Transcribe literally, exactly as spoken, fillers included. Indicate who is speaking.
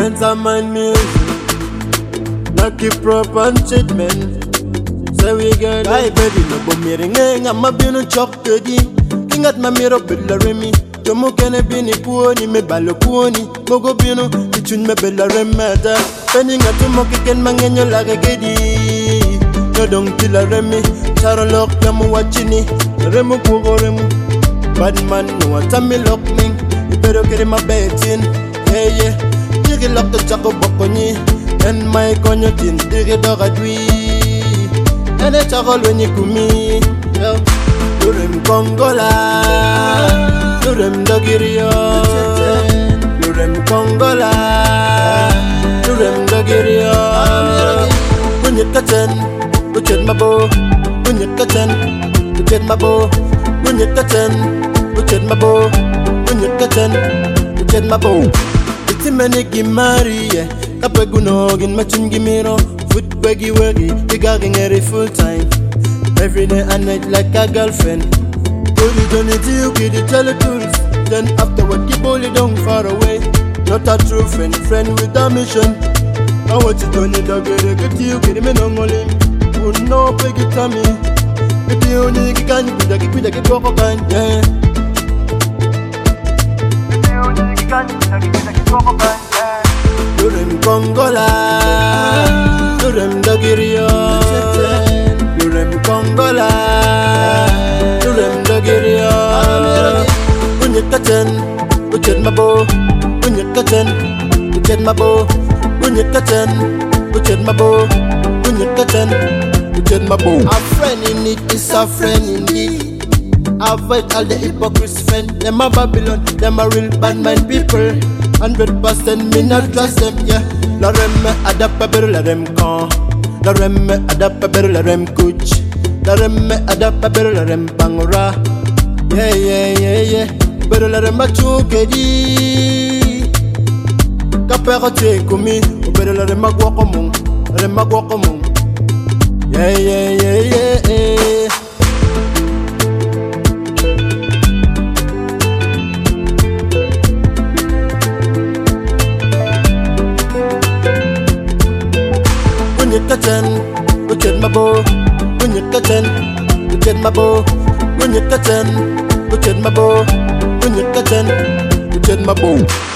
Speaker 1: dance and mind music. Not keep proper treatment. Say we get I baby no bo miringe ngama binu chok tedi. Kingat ma miro bella remi. Tomo kene bini puoni me balo puoni. Mogo binu ichun me bella remada. Penny ngatu mo kiken mangenyo lage gedi. No dong tila remi. Charo lock yamu wachini. Remu kugo remu. Bad man no watami lock ning. You better get in my bed in. Yeah yeah. Digi lock the chako bokoni. And my konyo tin. Digi dog a dwi. And a chakol when you kumi. Lurem Kongola. Lurem Dogirio. Lurem Kongola. Lurem Dogirio. Bunyet kachen. Buchet mabo. Bunyet kachen. Buchet mabo. Bunyet kachen. Buchet mabo. Bunyet kachen. Buchet mabo. Iti mene gimari. Kapegunogin machin gimiro. Foot waggy waggy, you got it full time. Every day and night like a girlfriend. Put it on it, you get it, tell the truth. Then afterward, keep all it down far away. Not a true friend, friend with a mission. I want you done it, I'll get it, get you, get me no more. Who know, beg it to me. If you only can, you could get it, get walk again, yeah. If you only can, you could get it, walk again, yeah. Lurem Kongola. Lurem Dogirio. Lurem Kongola. Lurem Dogirio. Bunyet kachen. Buchet mabo. Bunyet kachen. Buchet mabo. Bunyet kachen. Buchet mabo. Bunyet kachen. Buchet mabo. A friend in need is a friend in need. Avoid all the hypocrites friend. Them a Babylon. Them a real bad mind people. Hundred percent me not trust them, yeah. La remme adappa beru la rem con. La remme adappa beru la rem kuch. La remme adappa beru la rem pangora. Yeah, yeah, yeah, yeah. Beru la rem bachuke di. Kapero te kumi. Beru la rem magwako mung. Rem magwako mung. Yeah, yeah, yeah, yeah, yeah. Bunyet kachen, buchet mabo. Bunyet kachen, buchet mabo. Bunyet kachen, buchet mabo. Bunyet kachen, buchet mabo.